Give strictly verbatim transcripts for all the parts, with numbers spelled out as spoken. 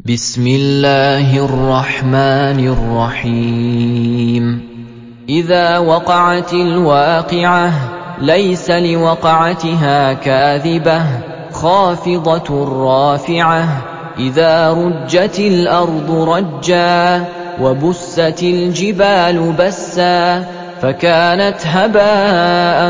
بسم الله الرحمن الرحيم إذا وقعت الواقعة ليس لوقعتها كاذبة خافضة رافعة إذا رجت الأرض رجا وبست الجبال بسا فكانت هباء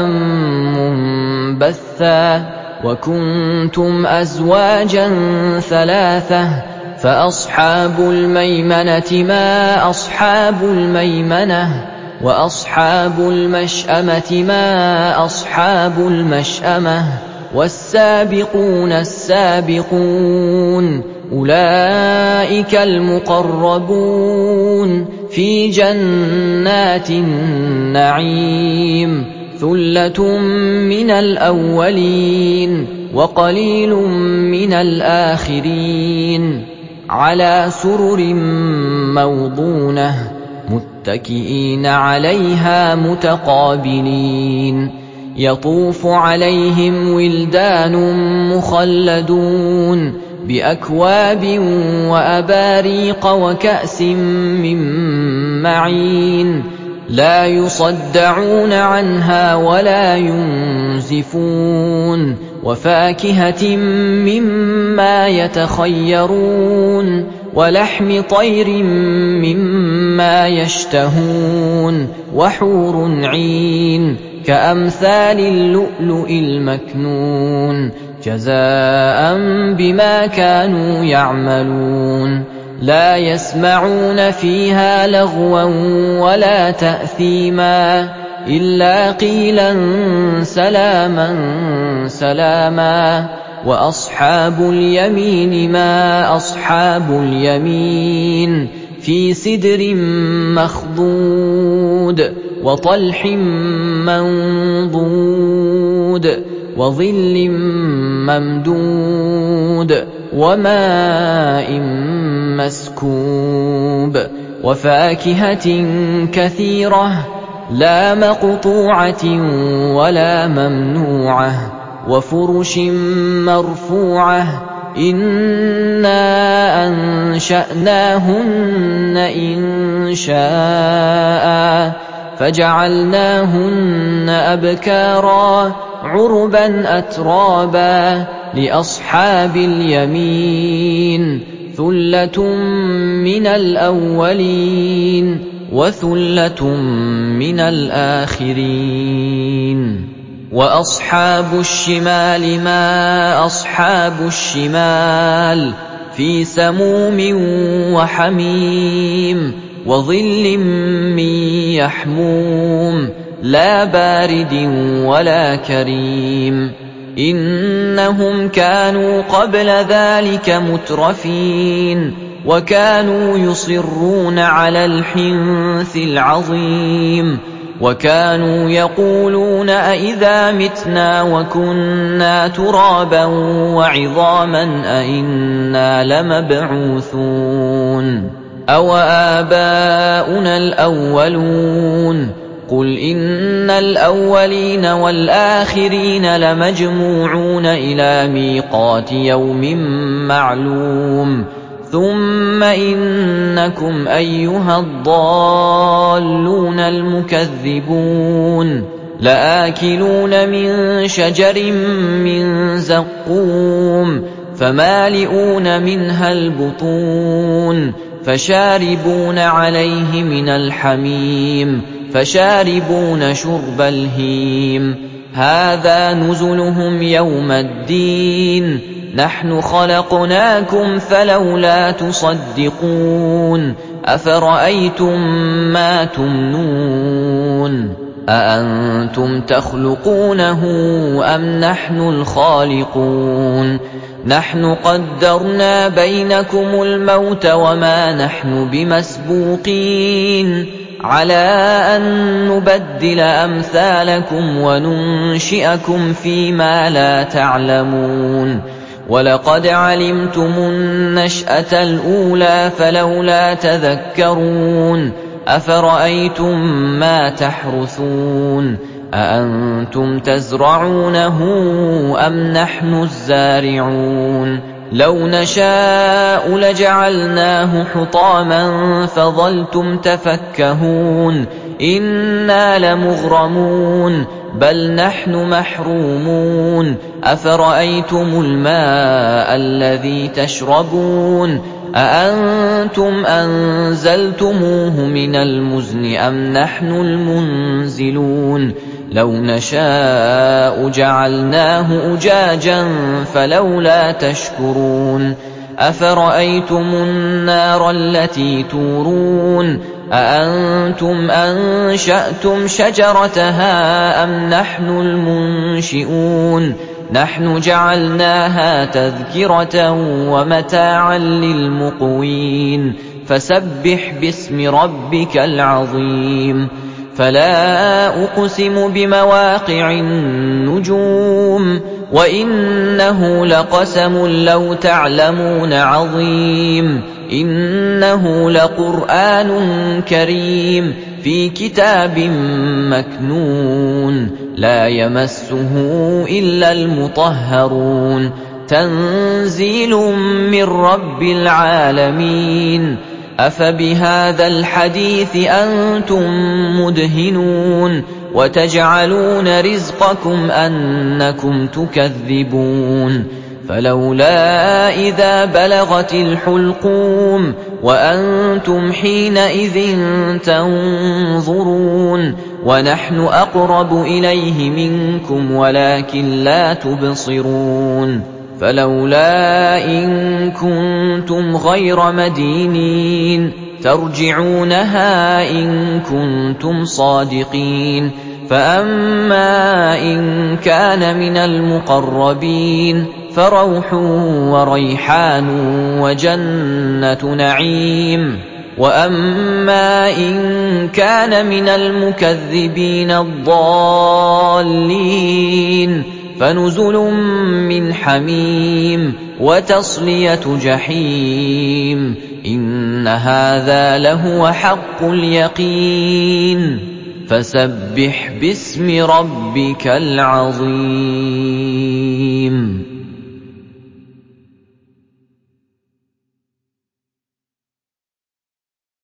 منبثا وكنتم أزواجا ثلاثة فأصحاب الميمنة ما أصحاب الميمنة وأصحاب المشأمة ما أصحاب المشأمة والسابقون السابقون أولئك المقربون في جنات النعيم ثلة من الأولين وقليل من الآخرين على سرر موضونة متكئين عليها متقابلين يطوف عليهم ولدان مخلدون بأكواب وأباريق وكأس من معين لا يصدعون عنها ولا ينزفون وفاكهة مما يتخيرون ولحم طير مما يشتهون وحور عين كأمثال اللؤلؤ المكنون جزاء بما كانوا يعملون لا يسمعون فيها لغوا ولا تأثيما إلا قيلا سلاما سلاما وأصحاب اليمين ما أصحاب اليمين في سدر مخضود وطلح منضود وظل ممدود وماء مسكوب وفاكهة كثيرة لا مقطوعة ولا ممنوعة وفرش مرفوعة إنا أنشأناهن إن شاء فجعلناهن أبكارا عربا أترابا لأصحاب اليمين ثلة من الأولين وثلة من الآخرين وأصحاب الشمال ما أصحاب الشمال في سموم وحميم وظل من يحموم لا بارد ولا كريم إنهم كانوا قبل ذلك مترفين وكانوا يصرون على الحنث العظيم وكانوا يقولون أئذا متنا وكنا ترابا وعظاما أئنا لمبعوثون أو آباؤنا الأولون قل إن الأولين والآخرين لمجموعون إلى ميقات يوم معلوم ثم إنكم أيها الضالون المكذبون لآكلون من شجر من زقوم فمالئون منها البطون فشاربون عليه من الحميم فشاربون شرب الهيم هذا نزلهم يوم الدين نحن خلقناكم فلولا تصدقون أفرأيتم ما تمنون أأنتم تخلقونه أم نحن الخالقون نحن قدرنا بينكم الموت وما نحن بمسبوقين على أن نبدل أمثالكم وننشئكم فيما لا تعلمون ولقد علمتم النشأة الأولى فلولا تذكرون أفرأيتم ما تحرثون أأنتم تزرعونه أم نحن الزارعون لَوْ نَشَاءُ لَجَعَلْنَاهُ حُطَامًا فَظَلْتُمْ تَفَكَّهُونَ إِنَّا لَمُغْرَمُونَ بَلْ نَحْنُ مَحْرُومُونَ أَفَرَأَيْتُمُ الْمَاءَ الَّذِي تَشْرَبُونَ أَأَنتُمْ أَنزَلْتُمُوهُ مِنَ الْمُزْنِ أَمْ نَحْنُ الْمُنزِلُونَ لَوْ نَشَاءُ جَعَلْنَاهُ أُجَاجًا فَلَوْلَا تَشْكُرُونَ أَفَرَأَيْتُمُ النَّارَ الَّتِي تُورُونَ أَأَنتُمْ أَنشَأْتُمْ شَجَرَتَهَا أَمْ نَحْنُ الْمُنشِئُونَ نَحْنُ جَعَلْنَاهَا تَذْكِرَةً وَمَتَاعًا لِّلْمُقْوِينَ فَسَبِّحْ بِاسْمِ رَبِّكَ الْعَظِيمِ فَلَا أُقْسِمُ بِمَوَاقِعِ النُّجُومِ وَإِنَّهُ لَقَسَمٌ لَّوْ تَعْلَمُونَ عَظِيمٌ إِنَّهُ لَقُرْآنٌ كَرِيمٌ فِي كِتَابٍ مَّكْنُونٍ لَّا يَمَسُّهُ إِلَّا الْمُطَهَّرُونَ تَنزِيلٌ مِّن رَّبِّ الْعَالَمِينَ أَفَبِهَٰذَا الْحَدِيثِ أَنتُم مُّدْهِنُونَ وَتَجْعَلُونَ رِزْقَكُمْ أَنَّكُمْ تُكَذِّبُونَ فَلَوْلَا إِذَا بَلَغَتِ الْحُلْقُومَ وَأَنتُمْ حِينَئِذٍ تَنظُرُونَ وَنَحْنُ أَقْرَبُ إِلَيْهِ مِنكُمْ وَلَٰكِن لَّا تُبْصِرُونَ فَلَوْلَا إِن كُنتُمْ غَيْرَ مَدِينِينَ تَرْجِعُونَهَا إِن كُنتُمْ صَادِقِينَ فَأَمَّا إِن كَانَ مِنَ الْمُقَرَّبِينَ فَرَوْحٌ وَرَيْحَانٌ وَجَنَّةُ نَعِيمٍ وَأَمَّا إِن كَانَ مِنَ الْمُكَذِّبِينَ الضَّالِّينَ فَنُزُلٌ مِّنْ حَمِيمٍ وَتَصْلِيَةُ جَحِيمٍ إِنَّ هَٰذَا لَهُوَ حَقُّ الْيَقِينِ فَسَبِّحْ بِاسْمِ رَبِّكَ الْعَظِيمِ